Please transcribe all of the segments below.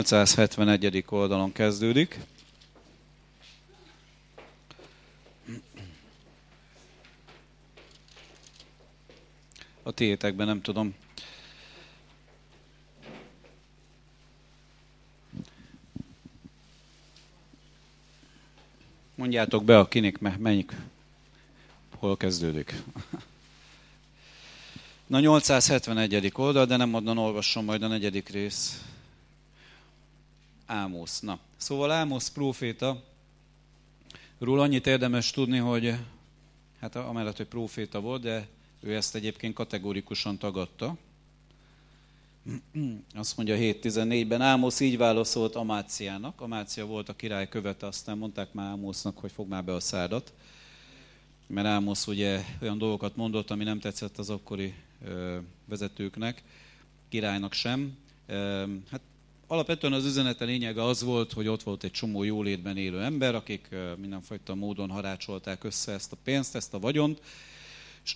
871. oldalon kezdődik. A tiétekben nem tudom. Mondjátok be, akinek melyik, hol kezdődik. Na, 871. oldal, de nem onnan olvasom majd a 4. rész. Ámosz. Na, szóval Ámosz próféta, róla annyit érdemes tudni, hogy hát amellett, hogy próféta volt, de ő ezt egyébként kategórikusan tagadta. Azt mondja 7.14-ben, Ámosz így válaszolt Amáciának. Amácia volt a király követe, aztán mondták már Ámosznak, hogy fogd már be a szádat. Mert Ámosz ugye olyan dolgokat mondott, ami nem tetszett az akkori vezetőknek, királynak sem. Hát alapvetően az üzenete lényege az volt, hogy ott volt egy csomó jólétben élő ember, akik mindenfajta módon harácsolták össze ezt a pénzt, ezt a vagyont, és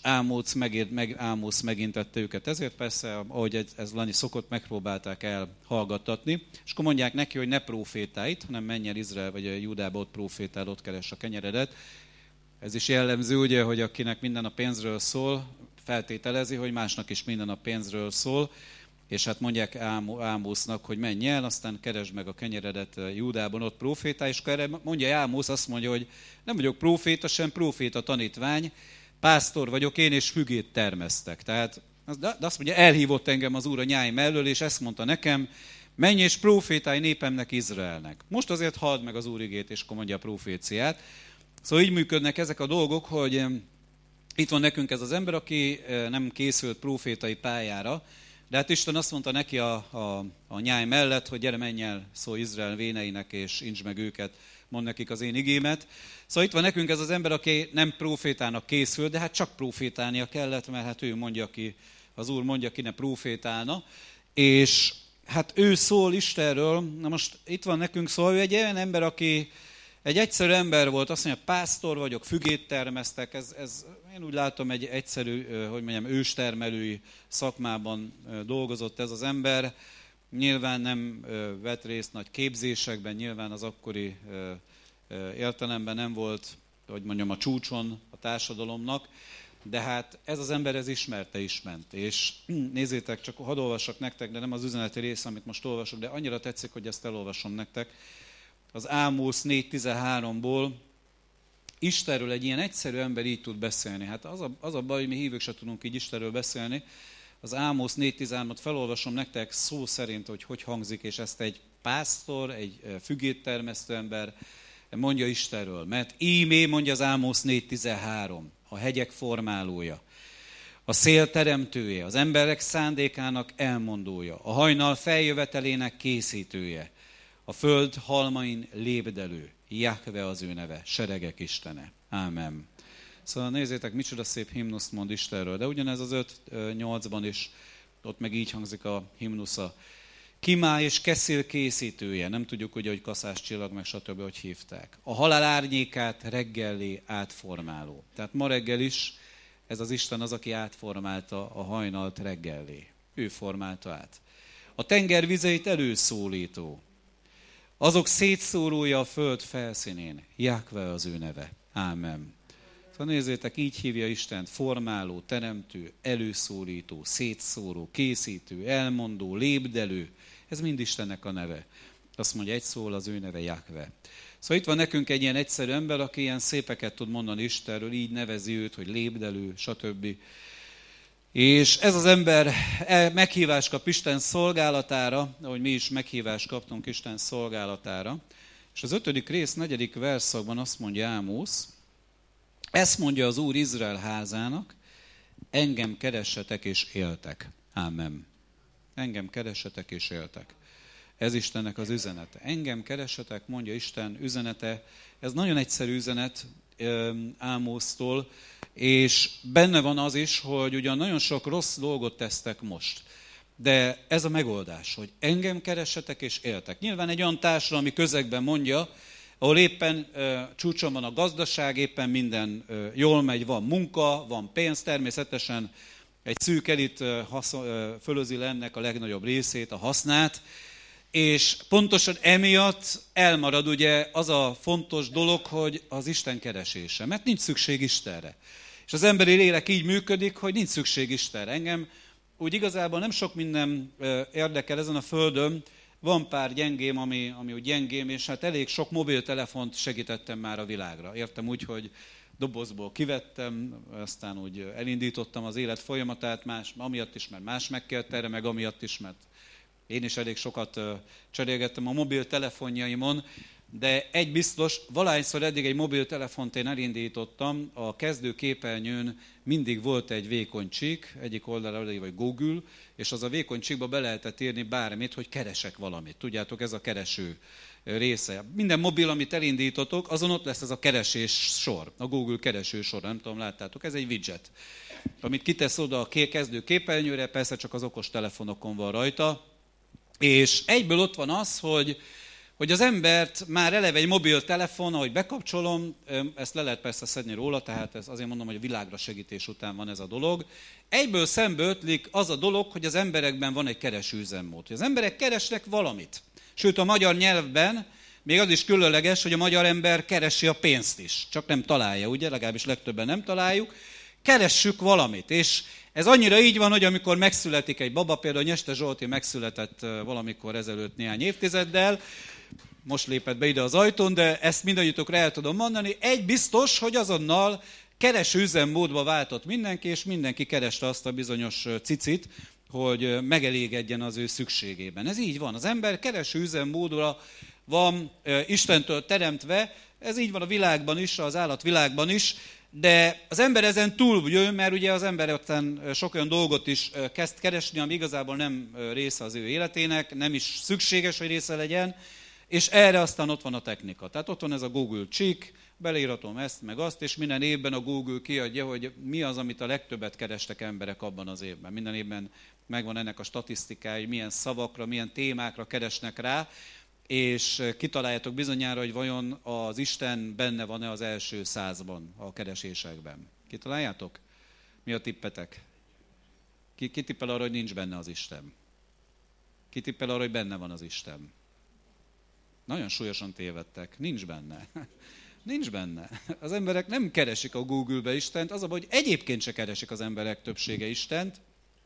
Ámosz megintette őket. Ezért persze, ahogy ez lenni szokott, megpróbálták elhallgattatni, és akkor mondják neki, hogy ne prófétálj itt, hanem menj el Izrael vagy Judába, ott prófétál, ott keres a kenyeredet. Ez is jellemző, ugye, hogy akinek minden a pénzről szól, feltételezi, hogy másnak is minden a pénzről szól, és hát mondják Ámosznak, hogy menj el, aztán keresd meg a kenyeredet Júdában, ott prófétálj, és erre mondja Ámosz, azt mondja, hogy nem vagyok próféta, sem próféta tanítvány, pásztor vagyok én, és fügét termesztek. Tehát de azt mondja, elhívott engem az Úr a nyáim elől, és ezt mondta nekem, menj és prófétálj népemnek, Izraelnek. Most azért halld meg az Úr igét, és akkor mondja a proféciát. Szóval így működnek ezek a dolgok, hogy itt van nekünk ez az ember, aki nem készült prófétai pályára, de hát Isten azt mondta neki a nyáj mellett, hogy gyere, menj el, szólj Izrael véneinek, és intsd meg őket, mondd nekik az én igémet. Szóval itt van nekünk ez az ember, aki nem prófétának készült, de hát csak prófétálnia kellett, mert hát ő mondja ki, az Úr mondja ki, ne prófétálna. És hát ő szól Istenről, na most itt van nekünk, szóval ő egy olyan ember, aki egy egyszerű ember volt, azt mondja, pásztor vagyok, fügét termesztek, ez én úgy látom egy egyszerű, őstermelői szakmában dolgozott ez az ember. Nyilván nem vett részt nagy képzésekben, nyilván az akkori értelemben nem volt, a csúcson a társadalomnak, de hát ez az ember ez ismerte is ment. És nézzétek, csak hadd olvassak nektek, de nem az üzeneti rész, amit most olvasok, de annyira tetszik, hogy ezt elolvasom nektek. Az Ámosz 4.13-ból Istenről egy ilyen egyszerű ember így tud beszélni. Hát az a baj, hogy mi hívők se tudunk így Istenről beszélni. Az Ámosz 4.13-ot felolvasom nektek szó szerint, hogy hangzik, és ezt egy pásztor, egy fügéttermesztő ember mondja Istenről. Mert ímé, mondja az Ámosz 4.13, a hegyek formálója, a szél teremtője, az emberek szándékának elmondója, a hajnal feljövetelének készítője, a föld halmain lépdelő, Jahve az ő neve, seregek Istene. Ámen. Szóval nézzétek, micsoda szép himnuszt mond Istenről, de ugyanez az 5.8-ban is, ott meg így hangzik a himnusza. Kimá és Keszél készítője, nem tudjuk ugye, hogy kaszás csillag, meg stb. Hogy hívták. A halál árnyékát reggellé átformáló. Tehát ma reggel is ez az Isten az, aki átformálta a hajnalt reggellé. Ő formálta át. A tenger vizeit előszólító. Azok szétszórója a föld felszínén. Jahve az ő neve. Ámen. Szóval nézzétek, így hívja Istent, formáló, teremtő, előszólító, szétszóró, készítő, elmondó, lépdelő. Ez mind Istennek a neve. Azt mondja, egy szól, az ő neve Jahve. Szóval itt van nekünk egy ilyen egyszerű ember, aki ilyen szépeket tud mondani Istenről, így nevezi őt, hogy lépdelő, stb. És ez az ember meghívást kap Isten szolgálatára, ahogy mi is meghívást kaptunk Isten szolgálatára. És az 5. rész 4. verszakban azt mondja Ámosz, ezt mondja az Úr Izrael házának, engem keressetek és éltek. Ámen. Engem keressetek és éltek. Ez Istennek az üzenete. Engem keressetek, mondja Isten üzenete. Ez nagyon egyszerű üzenet Ámosztól, és benne van az is, hogy ugyan nagyon sok rossz dolgot tesztek most. De ez a megoldás, hogy engem keressetek és éltek. Nyilván egy olyan társadalmi közegben mondja, ahol éppen csúcson van a gazdaság, éppen minden jól megy, van munka, van pénz, természetesen egy szűk elit fölözi le ennek a legnagyobb részét, a hasznát, És pontosan emiatt elmarad ugye az a fontos dolog, hogy az Isten keresése, mert nincs szükség Istenre. És az emberi lélek így működik, hogy nincs szükség Istenre. Engem úgy igazából nem sok minden érdekel ezen a földön, van pár gyengém, ami úgy gyengém, és hát elég sok mobiltelefont segítettem már a világra. Értem úgy, hogy dobozból kivettem, aztán úgy elindítottam az élet folyamatát, amiatt is, mert más megkért erre, meg amiatt is, mert én is elég sokat cserélgettem a mobiltelefonjaimon, de egy biztos, valahányszor eddig egy mobiltelefont én elindítottam, a kezdő képernyőn mindig volt egy vékony csík, egyik oldalra vagy Google, és az a vékony csíkba be lehetett írni bármit, hogy keresek valamit. Tudjátok, ez a kereső része. Minden mobil, amit elindítotok, azon ott lesz ez a keresés sor, a Google kereső sor, nem tudom, láttátok, ez egy widget, amit kitesz oda a kezdő képernyőre, persze csak az okos telefonokon van rajta, és egyből ott van az, hogy az embert már eleve egy mobiltelefon, ahogy bekapcsolom, ezt le lehet persze szedni róla, tehát ez azért mondom, hogy a világra segítés után van ez a dolog. Egyből szembe ötlik az a dolog, hogy az emberekben van egy kereső üzemmód. Az emberek keresnek valamit. Sőt, a magyar nyelvben még az is különleges, hogy a magyar ember keresi a pénzt is. Csak nem találja, ugye? Legalábbis legtöbben nem találjuk. Keressük valamit. És ez annyira így van, hogy amikor megszületik egy baba, például Nyeste Zsolti megszületett valamikor ezelőtt néhány évtizeddel, most lépett be ide az ajtón, de ezt mindannyiutokra el tudom mondani. Egy biztos, hogy azonnal kereső üzemmódba váltott mindenki, és mindenki kereste azt a bizonyos cicit, hogy megelégedjen az ő szükségében. Ez így van. Az ember kereső üzemmódra van Istentől teremtve, ez így van a világban is, az állatvilágban is, de az ember ezen túl jön, mert ugye az ember aztán sok olyan dolgot is kezd keresni, ami igazából nem része az ő életének, nem is szükséges, hogy része legyen, és erre aztán ott van a technika. Tehát ott van ez a Google csík, beleíratom ezt, meg azt, és minden évben a Google kiadja, hogy mi az, amit a legtöbbet kerestek emberek abban az évben. Minden évben megvan ennek a statisztikája, milyen szavakra, milyen témákra keresnek rá, és kitaláljátok bizonyára, hogy vajon az Isten benne van-e az első 100-ban a keresésekben. Kitaláljátok? Mi a tippetek? Ki tippel arra, hogy nincs benne az Isten? Ki tippel arra, hogy benne van az Isten? Nagyon súlyosan tévedtek. Nincs benne. Nincs benne. Az emberek nem keresik a Google-be Istent, az a baj, hogy egyébként se keresik az emberek többsége Istent.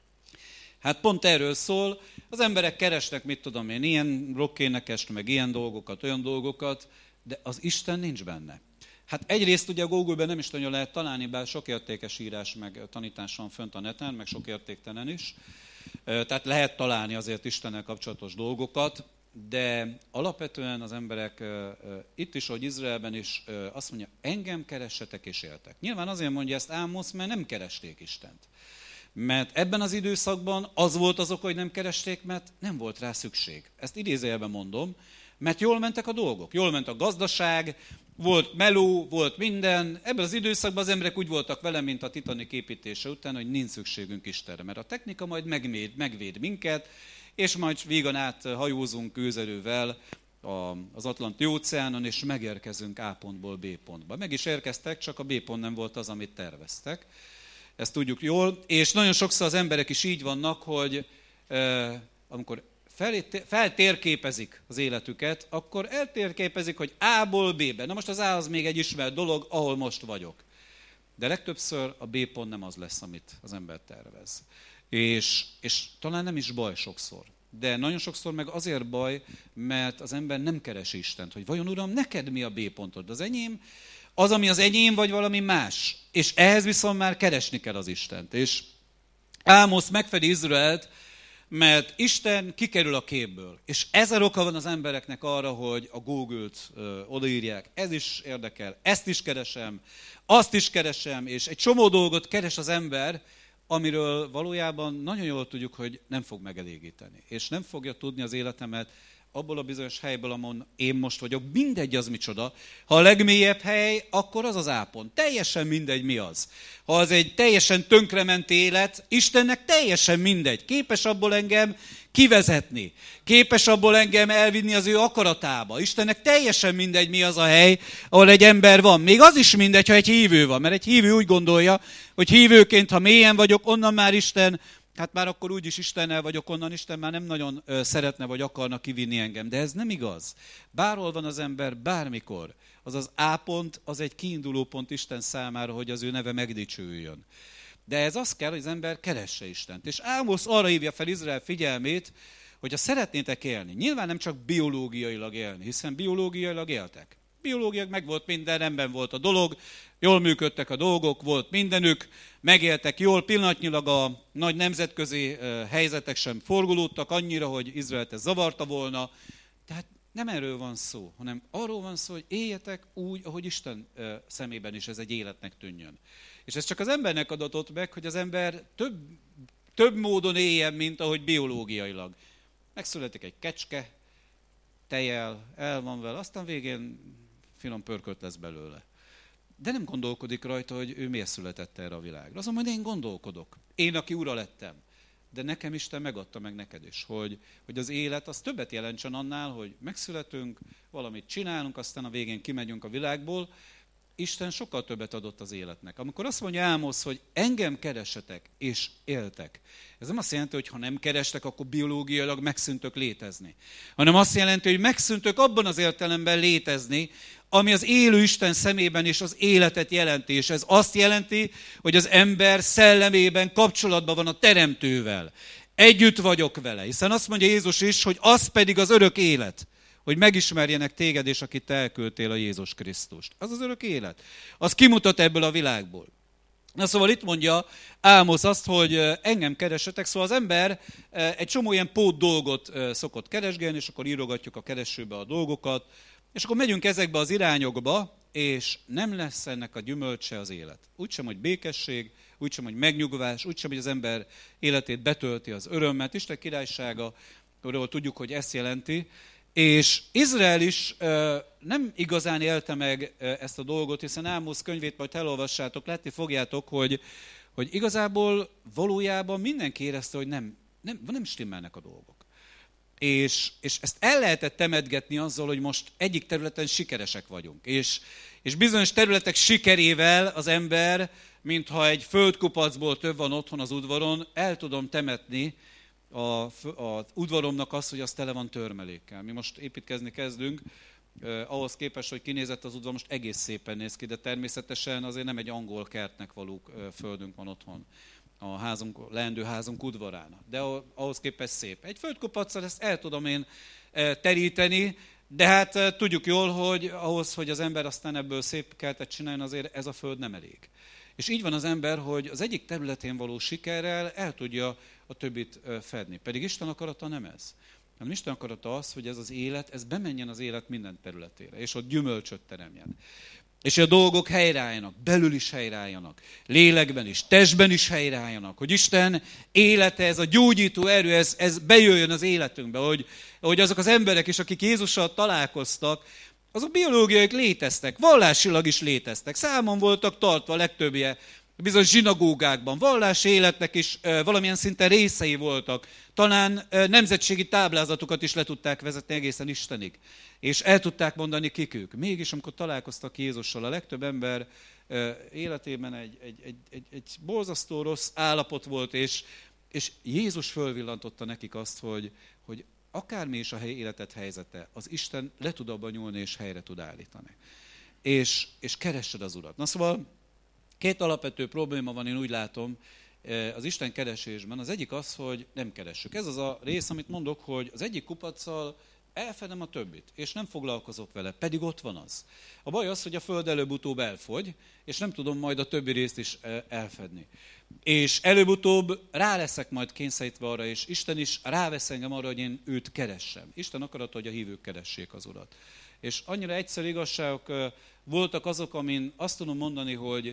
Hát pont erről szól, az emberek keresnek, mit tudom én, ilyen rockénekest, meg ilyen dolgokat, olyan dolgokat, de az Isten nincs benne. Hát egyrészt ugye a Google-ben nem is nagyon lehet találni, bár sok értékes írás, meg tanítás van fönt a neten, meg sok értéktelen is. Tehát lehet találni azért Istennel kapcsolatos dolgokat, de alapvetően az emberek itt is, ahogy Izraelben is azt mondja, engem keressetek és éltek. Nyilván azért mondja ezt Ámosz, mert nem keresték Istent. Mert ebben az időszakban az volt az oka, hogy nem keresték, mert nem volt rá szükség. Ezt idézőjelben mondom, mert jól mentek a dolgok. Jól ment a gazdaság, volt meló, volt minden. Ebben az időszakban az emberek úgy voltak vele, mint a Titanic építése után, hogy nincs szükségünk Istenre. Mert a technika majd megvéd minket, és majd vígan át hajózunk gőzerővel az Atlanti-óceánon, és megérkezünk A pontból B pontba. Meg is érkeztek, csak a B pont nem volt az, amit terveztek. Ezt tudjuk jól, és nagyon sokszor az emberek is így vannak, hogy amikor feltérképezik az életüket, akkor eltérképezik, hogy A-ból B-be. Na most az A az még egy ismert dolog, ahol most vagyok. De legtöbbször a B pont nem az lesz, amit az ember tervez. És talán nem is baj sokszor. De nagyon sokszor meg azért baj, mert az ember nem keresi Istent, hogy vajon Uram, neked mi a B pontod? Az enyém, az, ami az enyém, vagy valami más. És ehhez viszont már keresni kell az Istent. És Ámosz megfedi Izraelt, mert Isten kikerül a képből. És ezer oka van az embereknek arra, hogy a Google-t odaírják. Ez is érdekel, ezt is keresem, azt is keresem, és egy csomó dolgot keres az ember, amiről valójában nagyon jól tudjuk, hogy nem fog megelégíteni. És nem fogja tudni az életemet abból a bizonyos helyből, amon én most vagyok, mindegy az micsoda. Ha a legmélyebb hely, akkor az az A-pont. Teljesen mindegy mi az. Ha az egy teljesen tönkrement élet, Istennek teljesen mindegy. Képes abból engem kivezetni. Képes abból engem elvinni az ő akaratába. Istennek teljesen mindegy mi az a hely, ahol egy ember van. Még az is mindegy, ha egy hívő van. Mert egy hívő úgy gondolja, hogy hívőként, ha mélyen vagyok, onnan már Isten hát már akkor úgyis Istennel vagyok onnan, Isten már nem nagyon szeretne vagy akarna kivinni engem. De ez nem igaz. Bárhol van az ember, bármikor. Az az A pont, az egy kiinduló pont Isten számára, hogy az ő neve megdicsőjön. De ez az kell, hogy az ember keresse Istent. És Ámosz arra hívja fel Izrael figyelmét, hogy ha szeretnétek élni, nyilván nem csak biológiailag élni, hiszen biológiailag éltek. Biológiailag meg volt minden, rendben volt a dolog, jól működtek a dolgok, volt mindenük, megéltek jól, pillanatnyilag a nagy nemzetközi helyzetek sem forgolódtak annyira, hogy Izraelt ez zavarta volna. Tehát nem erről van szó, hanem arról van szó, hogy éljetek úgy, ahogy Isten szemében is ez egy életnek tűnjön. És ez csak az embernek adatott meg, hogy az ember több módon éljen, mint ahogy biológiailag. Megszületik egy kecske, tejjel, el van vele, aztán végén finom pörkölt lesz belőle. De nem gondolkodik rajta, hogy ő miért született erre a világra. Azon majd én gondolkodok. Én, aki ura lettem. De nekem Isten megadta meg neked is, hogy az élet az többet jelentsen annál, hogy megszületünk, valamit csinálunk, aztán a végén kimegyünk a világból. Isten sokkal többet adott az életnek. Amikor azt mondja Ámosz, hogy engem keresetek és éltek, ez nem azt jelenti, hogy ha nem kerestek, akkor biológiailag megszűntök létezni. Hanem azt jelenti, hogy megszűntök abban az értelemben létezni, ami az élő Isten szemében is az életet jelenti. És ez azt jelenti, hogy az ember szellemében kapcsolatban van a Teremtővel. Együtt vagyok vele. Hiszen azt mondja Jézus is, hogy az pedig az örök élet, hogy megismerjenek téged, és akit te elküldtél, a Jézus Krisztust. Az az örök élet. Az kimutat ebből a világból. Na szóval itt mondja Ámosz azt, hogy engem keresetek, szóval az ember egy csomó ilyen pót dolgot szokott keresgélni, és akkor írogatjuk a keresőbe a dolgokat, és akkor megyünk ezekbe az irányokba, és nem lesz ennek a gyümölcse az élet. Úgysem, hogy békesség, úgysem, hogy megnyugvás, úgysem, hogy az ember életét betölti az örömmet. Isten királysága, arról tudjuk, hogy ezt jelenti. És Izrael is nem igazán élte meg ezt a dolgot, hiszen Ámosz könyvét majd elolvassátok, látni fogjátok, hogy igazából valójában mindenki érezte, hogy nem stimmelnek a dolgok. És ezt el lehetett temetgetni azzal, hogy most egyik területen sikeresek vagyunk. És bizonyos területek sikerével az ember, mintha egy földkupacból több van otthon az udvaron, el tudom temetni az udvaromnak azt, hogy az tele van törmelékkel. Mi most építkezni kezdünk, ahhoz képest, hogy kinézett az udvar, most egész szépen néz ki, de természetesen azért nem egy angol kertnek való földünk van otthon a leendő házunk udvarán. De ahhoz képest szép. Egy földkupacsal ezt el tudom én teríteni, de hát tudjuk jól, hogy ahhoz, hogy az ember aztán ebből szép kertet csináljon, azért ez a föld nem elég. És így van az ember, hogy az egyik területén való sikerrel el tudja a többit fedni. Pedig Isten akarata nem ez. hanem Isten akarata az, hogy ez az élet, ez bemenjen az élet minden területére, és ott gyümölcsöt teremjen. És a dolgok helyreálljanak, belül is helyreálljanak, lélekben is, testben is helyreálljanak, hogy Isten élete, ez a gyógyító erő, ez bejöjjön az életünkbe, hogy azok az emberek is, akik Jézussal találkoztak, azok biológiaiak léteztek, vallásilag is léteztek, számon voltak tartva a legtöbbje, bizonyos zsinagógákban, vallási életnek is valamilyen szinten részei voltak, talán nemzetségi táblázatokat is le tudták vezetni egészen Istenig, és el tudták mondani, kik ők. Mégis, amikor találkoztak Jézussal, a legtöbb ember életében egy borzasztó rossz állapot volt, és Jézus fölvillantotta nekik azt, hogy akármi is a életed helyzete, az Isten le tud abban nyúlni, és helyre tud állítani. És keressed az Urat. Na szóval két alapvető probléma van, én úgy látom, az Isten keresésben. Az egyik az, hogy nem keressük. Ez az a rész, amit mondok, hogy az egyik kupaccal elfedem a többit, és nem foglalkozok vele, pedig ott van az. A baj az, hogy a föld előbb-utóbb elfogy, és nem tudom majd a többi részt is elfedni. És előbb-utóbb rá leszek majd kényszerítve arra, és Isten is rávesz engem arra, hogy én őt keressem. Isten akarata, hogy a hívők keressék az Urat. És annyira egyszerű igazságok voltak azok, amin azt tudom mondani,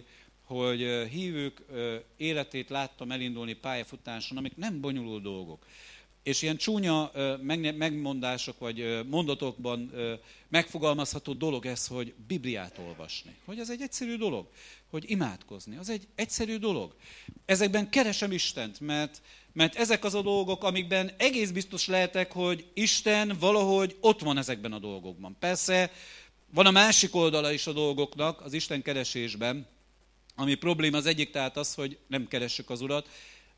hogy hívők életét láttam elindulni pályafutáson, amik nem bonyolult dolgok. És ilyen csúnya megmondások vagy mondatokban megfogalmazható dolog ez, hogy Bibliát olvasni. Hogy ez egy egyszerű dolog, hogy imádkozni. Az egy egyszerű dolog. Ezekben keresem Istent, mert ezek az a dolgok, amikben egész biztos lehetek, hogy Isten valahogy ott van ezekben a dolgokban. Persze van a másik oldala is a dolgoknak, az Isten keresésben, ami probléma az egyik, tehát az, hogy nem keressük az Urat.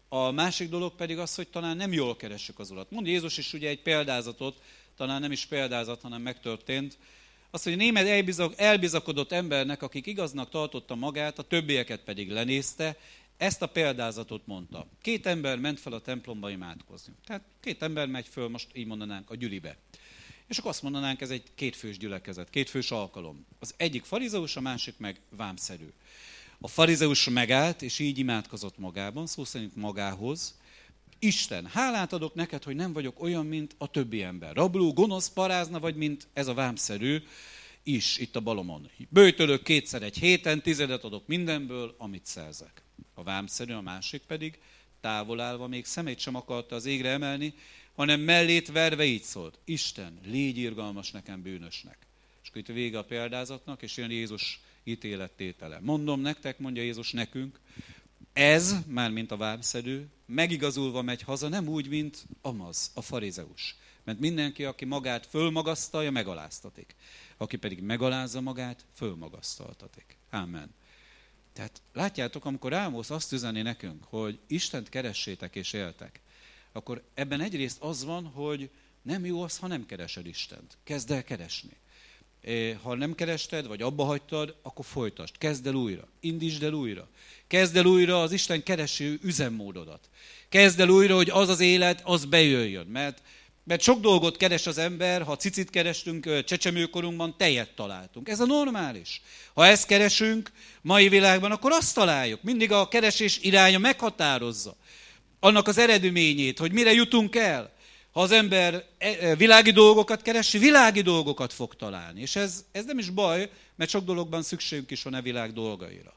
A másik dolog pedig az, hogy talán nem jól keressük az Urat. Mond Jézus is ugye egy példázatot, talán nem is példázat, hanem megtörtént. Azt, hogy német elbizakodott embernek, akik igaznak tartotta magát, a többieket pedig lenézte, ezt a példázatot mondta. 2 ember ment fel a templomba imádkozni. Tehát 2 ember megy föl, most így mondanánk, a gyülibe. És akkor azt mondanánk, ez egy 2 fős gyülekezet, 2 fős alkalom. Az egyik farizeus, a másik meg vámszerű. A farizeus megállt, és így imádkozott magában, szó szerint magához. Isten, hálát adok neked, hogy nem vagyok olyan, mint a többi ember. Rabló, gonosz, parázna, vagy mint ez a vámszerű is itt a balomon. Böjtölök 2-szer egy héten, 10 adok mindenből, amit szerzek. A vámszerű, a másik pedig távol állva még szemét sem akarta az égre emelni, hanem mellét verve így szólt. Isten, légy irgalmas nekem bűnösnek. És akkor itt vége a példázatnak, és jön Jézus ítélettétele. Mondom nektek, mondja Jézus nekünk, ez, már mint a vámszedő, megigazulva megy haza, nem úgy, mint Amaz, a farizeus. Mert mindenki, aki magát fölmagasztalja, megaláztatik. Aki pedig megalázza magát, fölmagasztaltatik. Ámen. Tehát látjátok, amikor Ámosz azt üzeni nekünk, hogy Istent keressétek és éltek, akkor ebben egyrészt az van, hogy nem jó az, ha nem keresed Istent. Kezd el keresni. Ha nem kerested, vagy abba hagytad, akkor folytasd. Kezd el újra. Indítsd el újra. Kezd el újra az Isten kereső üzemmódodat. Kezd el újra, hogy az az élet, az bejöjjön. Mert sok dolgot keres az ember, ha cicit kerestünk csecsemőkorunkban, tejet találtunk. Ez a normális. Ha ezt keresünk mai világban, akkor azt találjuk. Mindig a keresés iránya meghatározza annak az eredményét, hogy mire jutunk el. Ha az ember világi dolgokat keres, világi dolgokat fog találni. És ez nem is baj, mert sok dologban szükségünk is van a világ dolgaira.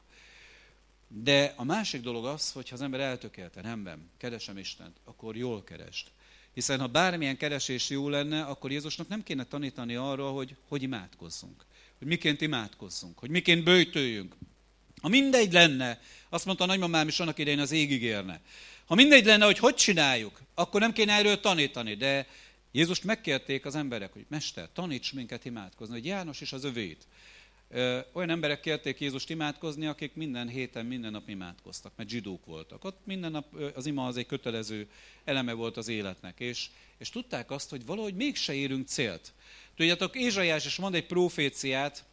De a másik dolog az, hogy ha az ember eltökélten, nem, keresem Istent, akkor jól keresd. Hiszen ha bármilyen keresés jó lenne, akkor Jézusnak nem kéne tanítani arra, hogy imádkozzunk. Hogy miként imádkozzunk, hogy miként böjtöljünk. Ha mindegy lenne, azt mondta a nagymamám is annak idején, az ég ígérne. Ha mindegy lenne, hogy csináljuk, akkor nem kéne erről tanítani. De Jézust megkérték az emberek, hogy Mester, taníts minket imádkozni, hogy János is az övét. Olyan emberek kérték Jézust imádkozni, akik minden héten, minden nap imádkoztak, mert zsidók voltak. Ott minden nap az ima az egy kötelező eleme volt az életnek. És tudták azt, hogy valahogy mégse érünk célt. Tudjátok, Ézsaiás is mond egy proféciát,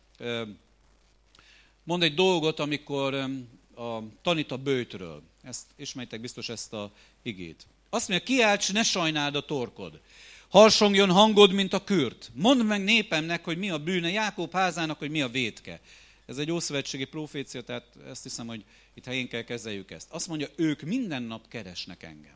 mond egy dolgot, amikor tanít a böjtről. Ismeritek biztos ezt a igét. Azt mondja, kiálts, ne sajnáld a torkod. Harsongjon hangod, mint a kürt. Mondd meg népemnek, hogy mi a bűne, Jákob házának, hogy mi a vétke. Ez egy ószövetségi profécia, tehát ezt hiszem, hogy itt helyén kell kezeljük ezt. Azt mondja, ők minden nap keresnek engem.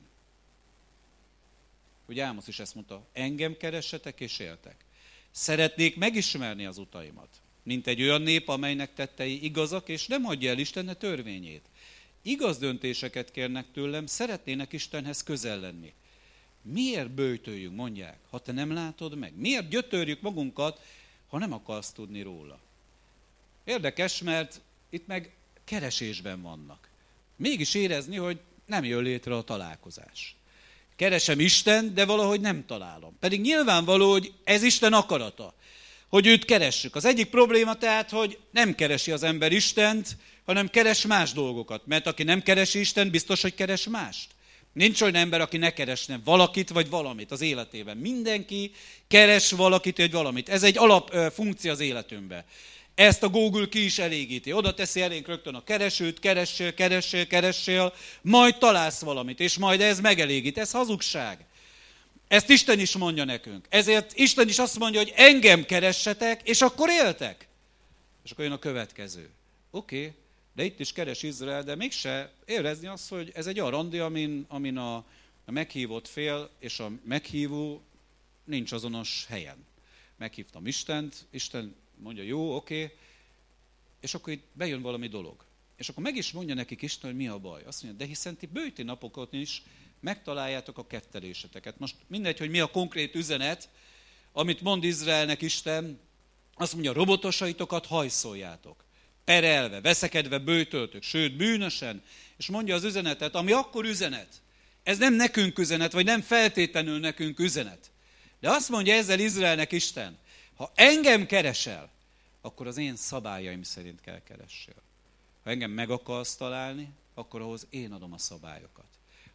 Ugye Ámosz is ezt mondta, engem keressetek és éltek. Szeretnék megismerni az utaimat, mint egy olyan nép, amelynek tettei igazak, és nem hagyja el Isten törvényét. Igaz döntéseket kérnek tőlem, szeretnének Istenhez közel lenni. Miért böjtöljünk, mondják, ha te nem látod meg? Miért gyötörjük magunkat, ha nem akarsz tudni róla? Érdekes, mert itt meg keresésben vannak. Mégis érezni, hogy nem jön létre a találkozás. Keresem Istent, de valahogy nem találom. Pedig nyilvánvaló, hogy ez Isten akarata, hogy őt keressük. Az egyik probléma tehát, hogy nem keresi az ember Istent, hanem keres más dolgokat. Mert aki nem keresi Istent, biztos, hogy keres mást. Nincs olyan ember, aki ne keresne valakit vagy valamit az életében. Mindenki keres valakit vagy valamit. Ez egy alapfunkció az életünkben. Ezt a Google ki is elégíti. Oda teszi elénk rögtön a keresőt, keressél, majd találsz valamit, és majd ez megelégít. Ez hazugság. Ezt Isten is mondja nekünk. Ezért Isten is azt mondja, hogy engem keressetek, és akkor éltek. És akkor jön a következő. Oké. De itt is keres Izrael, de mégse érezni azt, hogy ez egy olyan randi, amin a meghívott fél és a meghívó nincs azonos helyen. Meghívtam Istent, Isten mondja, jó, oké, és akkor itt bejön valami dolog. És akkor meg is mondja nekik Isten, hogy mi a baj. Azt mondja, de hiszen ti böjti napokon is megtaláljátok a ketteléseteket. Most mindegy, hogy mi a konkrét üzenet, amit mond Izraelnek Isten, azt mondja, robotosaitokat hajszoljátok. Perelve, veszekedve böjtöltök, sőt bűnösen, és mondja az üzenetet, ami akkor üzenet. Ez nem nekünk üzenet, vagy nem feltétlenül nekünk üzenet. De azt mondja ezzel Izraelnek Isten, ha engem keresel, akkor az én szabályaim szerint kell keressél. Ha engem meg akarsz találni, akkor ahhoz én adom a szabályokat.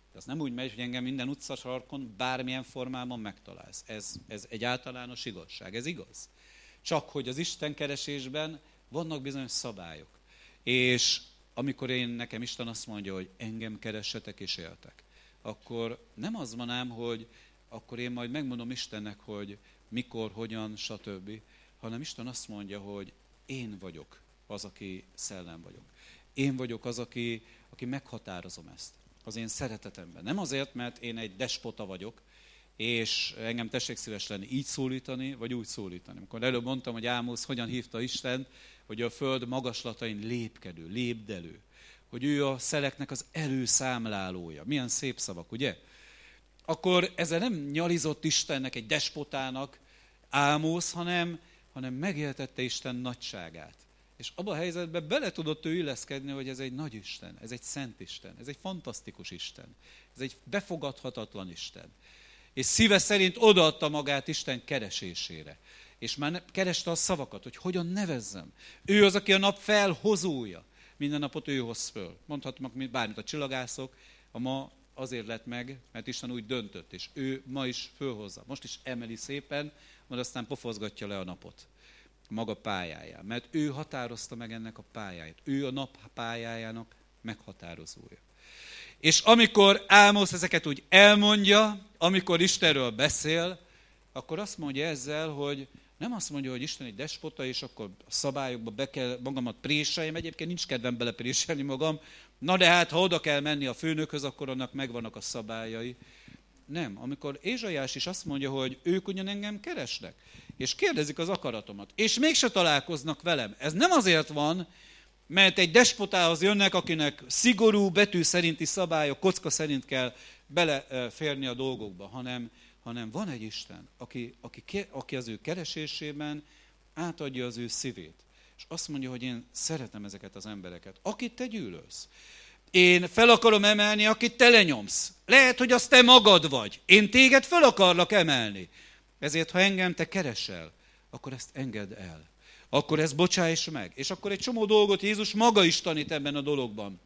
De az nem úgy megy, hogy engem minden utcasarkon bármilyen formában megtalálsz. Ez egy általános igazság, ez igaz. Csak hogy az Isten keresésben vannak bizonyos szabályok. És amikor nekem Isten azt mondja, hogy engem keressetek és éltek, akkor nem az van ám, hogy akkor én majd megmondom Istennek, hogy mikor, hogyan, stb., hanem Isten azt mondja, hogy én vagyok az, aki szellem vagyok. Én vagyok az, aki meghatározom ezt az én szeretetemben. Nem azért, mert én egy despota vagyok, és engem tessék szíves lenni így szólítani, vagy úgy szólítani. Amikor előbb mondtam, hogy Ámosz hogyan hívta Isten, hogy a föld magaslatain lépkedő, lépdelő. Hogy ő a szeleknek az előszámlálója. Milyen szép szavak, ugye? Akkor ezzel nem nyalizott Istennek, egy despotának Ámosz, hanem megéltette Isten nagyságát. És abban a helyzetben bele tudott ő illeszkedni, hogy ez egy nagy Isten, ez egy szent Isten, ez egy fantasztikus Isten, ez egy befogadhatatlan Isten. És szíve szerint odaadta magát Isten keresésére. És már kereste a szavakat, hogy hogyan nevezzem. Ő az, aki a nap felhozója. Minden napot ő hoz föl. Mondhatnak bármit a csillagászok, a ma azért lett meg, mert Isten úgy döntött, és ő ma is fölhozza. Most is emeli szépen, majd aztán pofozgatja le a napot maga pályáján. Mert ő határozta meg ennek a pályáját. Ő a nap pályájának meghatározója. És amikor Ámosz ezeket úgy elmondja, amikor Istenről beszél, akkor azt mondja ezzel, hogy nem azt mondja, hogy Isten egy despota, és akkor a szabályokba be kell magamat préseljem. Egyébként nincs kedvem belepréselni magam. Na de hát, ha oda kell menni a főnökhöz, akkor annak megvannak a szabályai. Nem, amikor Ézsaiás is azt mondja, hogy ők ugyan engem keresnek, és kérdezik az akaratomat, és mégse találkoznak velem. Ez nem azért van, mert egy despotához jönnek, akinek szigorú, betű szerinti szabályok, kocka szerint kell beleférni a dolgokba, hanem van egy Isten, aki az ő keresésében átadja az ő szívét. És azt mondja, hogy én szeretem ezeket az embereket, akit te gyűlölsz. Én fel akarom emelni, akit te lenyomsz. Lehet, hogy az te magad vagy. Én téged fel akarlak emelni. Ezért, ha engem te keresel, akkor ezt engedd el. Akkor ezt bocsáss meg. És akkor egy csomó dolgot Jézus maga is tanít ebben a dologban.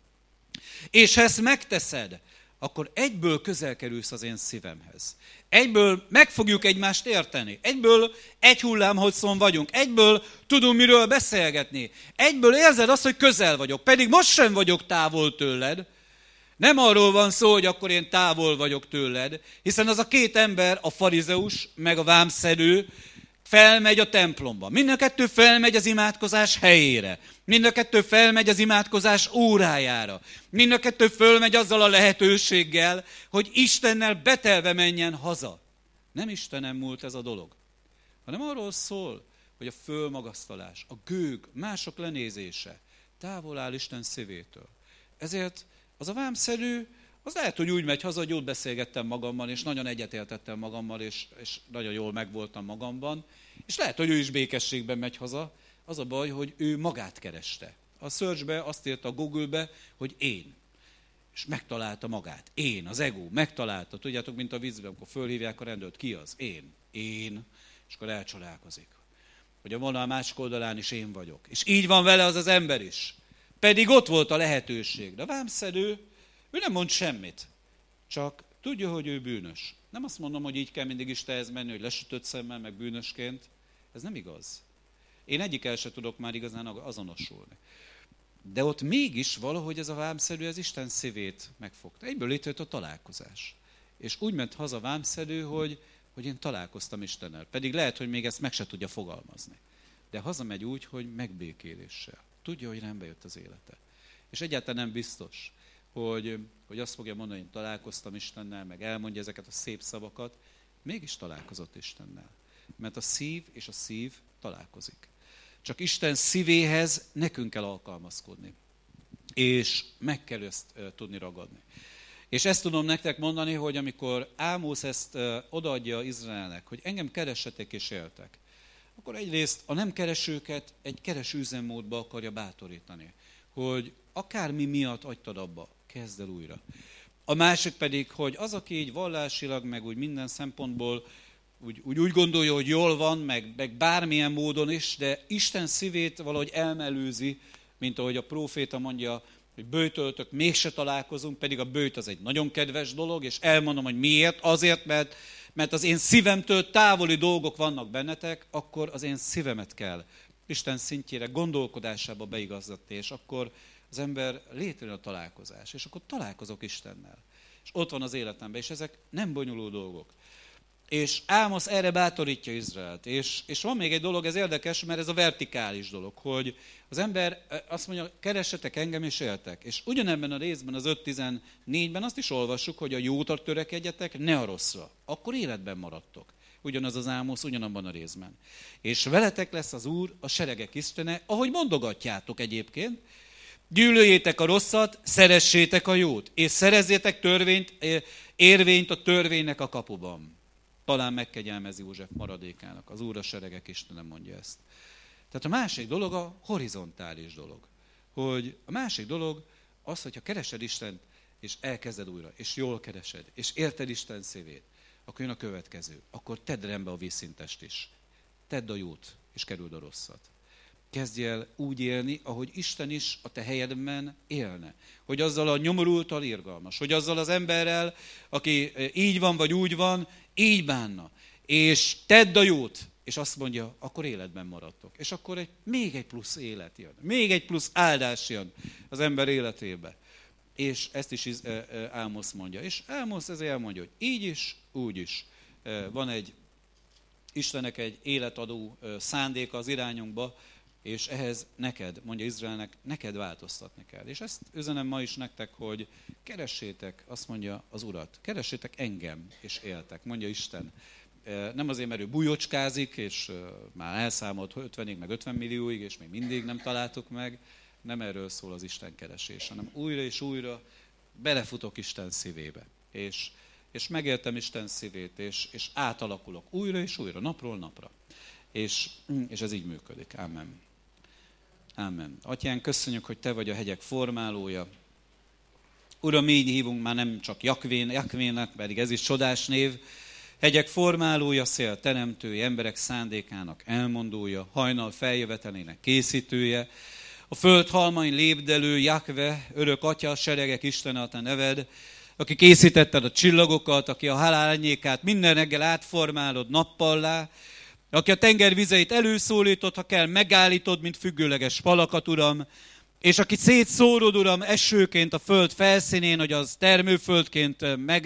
És ha ezt megteszed, akkor egyből közel kerülsz az én szívemhez. Egyből meg fogjuk egymást érteni. Egyből egy hullámhosszon vagyunk. Egyből tudunk miről beszélgetni. Egyből érzed azt, hogy közel vagyok. Pedig most sem vagyok távol tőled. Nem arról van szó, hogy akkor én távol vagyok tőled, hiszen az a két ember, a farizeus meg a vámszedő, felmegy a templomba. Mind a kettő felmegy az imádkozás helyére. Mind a kettő felmegy az imádkozás órájára. Mind a kettő fölmegy azzal a lehetőséggel, hogy Istennel betelve menjen haza. Nem Istenem múlt ez a dolog, hanem arról szól, hogy a fölmagasztalás, a gőg, mások lenézése távol áll Isten szívétől. Ezért az a vámszedő, az lehet, hogy úgy megy haza, hogy jót beszélgettem magammal, és nagyon egyetértettem magammal, és nagyon jól megvoltam magamban. És lehet, hogy ő is békességben megy haza. Az a baj, hogy ő magát kereste. A searchbe azt írta a Google-be, hogy én. És megtalálta magát. Én, az ego, megtalálta. Tudjátok, mint a vízben, amikor fölhívják a rendőrt. Ki az? Én. És akkor elcsodálkozik. Hogy a vonal másik oldalán is én vagyok. És így van vele az az ember is. Pedig ott volt a lehetőség. De a vámszedő, ő nem mond semmit. Csak tudja, hogy ő bűnös. Nem azt mondom, hogy így kell mindig Istenhez menni, hogy lesütött szemmel, meg bűnösként. Ez nem igaz. Én egyikkel se tudok már igazán azonosulni. De ott mégis valahogy ez a vámszedő az Isten szívét megfogta. Egyből létrejött a találkozás. És úgy ment haza a vámszedő, hogy én találkoztam Istennel. Pedig lehet, hogy még ezt meg se tudja fogalmazni. De hazamegy úgy, hogy megbékéléssel. Tudja, hogy rendbe jött az élete. És egyáltalán nem biztos, hogy azt fogja mondani, hogy találkoztam Istennel, meg elmondja ezeket a szép szavakat, mégis találkozott Istennel. Mert a szív és a szív találkozik. Csak Isten szívéhez nekünk kell alkalmazkodni. És meg kell ezt tudni ragadni. És ezt tudom nektek mondani, hogy amikor Ámosz ezt odaadja Izraelnek, hogy engem keressetek és éltek, akkor egyrészt a nem keresőket egy kereső üzemmódba akarja bátorítani. Hogy akármi miatt adtad abba, kezd el újra. A másik pedig, hogy az, aki így vallásilag, meg úgy minden szempontból úgy gondolja, hogy jól van, meg bármilyen módon is, de Isten szívét valahogy elmelőzi, mint ahogy a próféta mondja, hogy böjtöltök, mégse találkozunk, pedig a böjt az egy nagyon kedves dolog, és elmondom, hogy miért. Azért, mert az én szívemtől távoli dolgok vannak bennetek, akkor az én szívemet kell Isten szintjére, gondolkodásába beigazgatni, és akkor az ember létrejön a találkozás, és akkor találkozok Istennel. És ott van az életemben, és ezek nem bonyolult dolgok. És Ámosz erre bátorítja Izraelt. És van még egy dolog, ez érdekes, mert ez a vertikális dolog, hogy az ember azt mondja, keressetek engem és éltek. És ugyanebben a részben, az 5.14-ben azt is olvassuk, hogy a jótra törekedjetek, ne a rosszra. Akkor életben maradtok. Ugyanaz az Ámosz, ugyanabban a részben. És veletek lesz az Úr, a seregek Istene, ahogy mondogatjátok egyébként, gyűlöljétek a rosszat, szeressétek a jót, és szerezzétek érvényt a törvénynek a kapuban. Talán megkegyelmez József maradékának. Az Úr a seregek Istene mondja ezt. Tehát a másik dolog a horizontális dolog. Hogy a másik dolog az, hogyha keresed Istent, és elkezded újra, és jól keresed, és érted Isten szívét, akkor jön a következő. Akkor tedd rendbe a vízszintest is. Tedd a jót, és kerüld a rosszat. Kezdj el úgy élni, ahogy Isten is a te helyedben élne. Hogy azzal a nyomorultal irgalmas, hogy azzal az emberrel, aki így van, vagy úgy van, így bánna. És tedd a jót, és azt mondja, akkor életben maradtok. És akkor még egy plusz élet jön. Még egy plusz áldás jön az ember életébe. És ezt is Ámosz mondja. És Ámosz ezért elmondja, hogy így is, úgy is. Van Istennek egy életadó szándéka az irányunkba, és ehhez neked, mondja Izraelnek, neked változtatni kell. És ezt üzenem ma is nektek, hogy keressétek, azt mondja az Urat, keressétek engem, és éltek, mondja Isten. Nem azért, mert ő bujocskázik, és már elszámolt 50-ig, meg 50 millióig, és még mindig nem találtuk meg. Nem erről szól az Isten keresés, hanem újra és újra belefutok Isten szívébe. És megértem Isten szívét, és átalakulok újra és újra, napról napra. És ez így működik. Amen. Amen. Atyán, köszönjük, hogy Te vagy a hegyek formálója. Uram, így hívunk már nem csak Jakvének, pedig ez is csodás név. Hegyek formálója, szél teremtője, emberek szándékának elmondója, hajnal feljövetelének készítője, a föld halmain lépdelő Jakve, örök Atya, a seregek Istene a Te neved, aki készítetted a csillagokat, aki a halál árnyékát minden reggel átformálod nappallá, aki a tenger vizeit előszólítod, ha kell, megállítod, mint függőleges falakat, Uram, és aki szétszórod, Uram, esőként a föld felszínén, hogy az termőföldként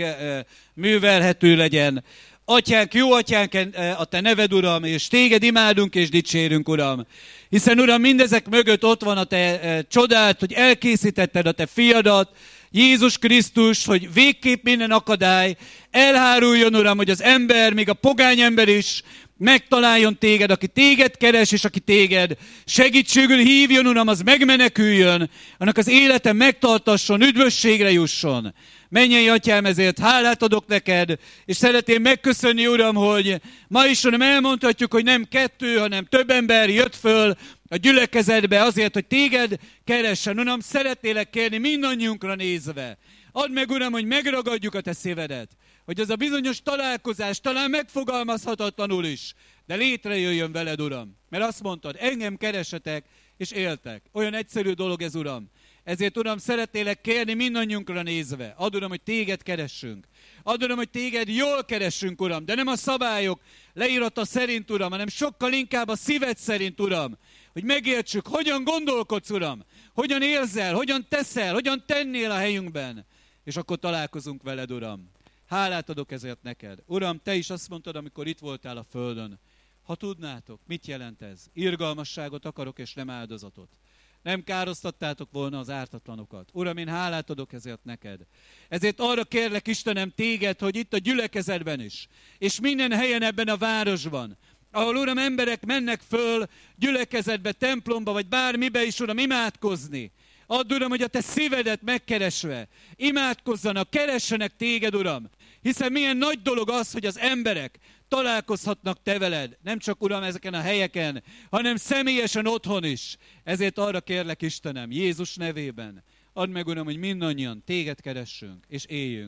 művelhető legyen. Atyánk, jó atyánk a Te neved, Uram, és Téged imádunk és dicsérünk, Uram. Hiszen, Uram, mindezek mögött ott van a Te csodát, hogy elkészítetted a Te fiadat, Jézus Krisztus, hogy végképp minden akadály elháruljon, Uram, hogy az ember, még a pogány ember is megtaláljon Téged, aki Téged keres, és aki Téged segítségül hívjon, Uram, az megmeneküljön, annak az élete megtartasson, üdvösségre jusson. Mennyei Atyám, ezért hálát adok neked, és szeretném megköszönni, Uram, hogy ma is, Uram, elmondhatjuk, hogy nem 2, hanem több ember jött föl a gyülekezetbe azért, hogy Téged keressen. Uram, szeretnélek kérni mindannyiunkra nézve. Add meg, Uram, hogy megragadjuk a Te szívedet, hogy az a bizonyos találkozás talán megfogalmazhatatlanul is, de létrejöjjön veled, Uram. Mert azt mondtad, engem keresetek, és éltek. Olyan egyszerű dolog ez, Uram. Ezért, Uram, szeretnélek kérni mindannyiunkra nézve. Add, Uram, hogy Téged keressünk. Add, Uram, hogy Téged jól keressünk, Uram, de nem a szabályok leírata szerint, Uram, hanem sokkal inkább a szíved szerint, Uram. Hogy megértsük, hogyan gondolkodsz, Uram, hogyan érzel, hogyan teszel, hogyan tennél a helyünkben. És akkor találkozunk veled, Uram. Hálát adok ezért neked. Uram, Te is azt mondtad, amikor itt voltál a földön. Ha tudnátok, mit jelent ez? Irgalmasságot akarok, és nem áldozatot. Nem károsztattátok volna az ártatlanokat. Uram, én hálát adok ezért neked. Ezért arra kérlek, Istenem, Téged, hogy itt a gyülekezetben is, és minden helyen ebben a városban, ahol, Uram, emberek mennek föl gyülekezetbe, templomba, vagy bármibe is, Uram, imádkozni. Add, Uram, hogy a Te szívedet megkeresve imádkozzanak, keressenek Téged, Uram. Hiszen milyen nagy dolog az, hogy az emberek találkozhatnak Te veled. Nem csak, Uram, ezeken a helyeken, hanem személyesen otthon is. Ezért arra kérlek, Istenem, Jézus nevében, add meg, Uram, hogy mindannyian Téged keressünk és éljünk.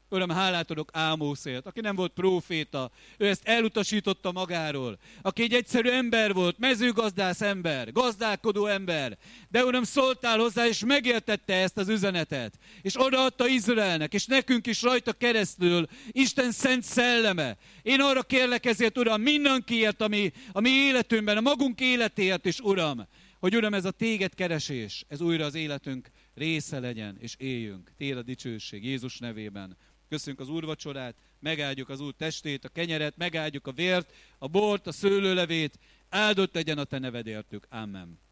Uram, hálát adok Ámószért, aki nem volt próféta, ő ezt elutasította magáról, aki egy egyszerű ember volt, mezőgazdász ember, gazdálkodó ember, de Uram, szóltál hozzá, és megértette ezt az üzenetet, és odaadta Izraelnek, és nekünk is rajta keresztül Isten szent szelleme. Én arra kérlek ezért, Uram, mindenkiért, a mi életünkben, a magunk életéért is, Uram, hogy Uram, ez a téged keresés, ez újra az életünk része legyen, és éljünk. Tér a dicsőség Jézus nevében. Köszönjük az úrvacsorát, megáldjuk az Úr testét, a kenyeret, megáldjuk a vért, a bort, a szőlőlevét. Áldott legyen a te neved értük. Amen.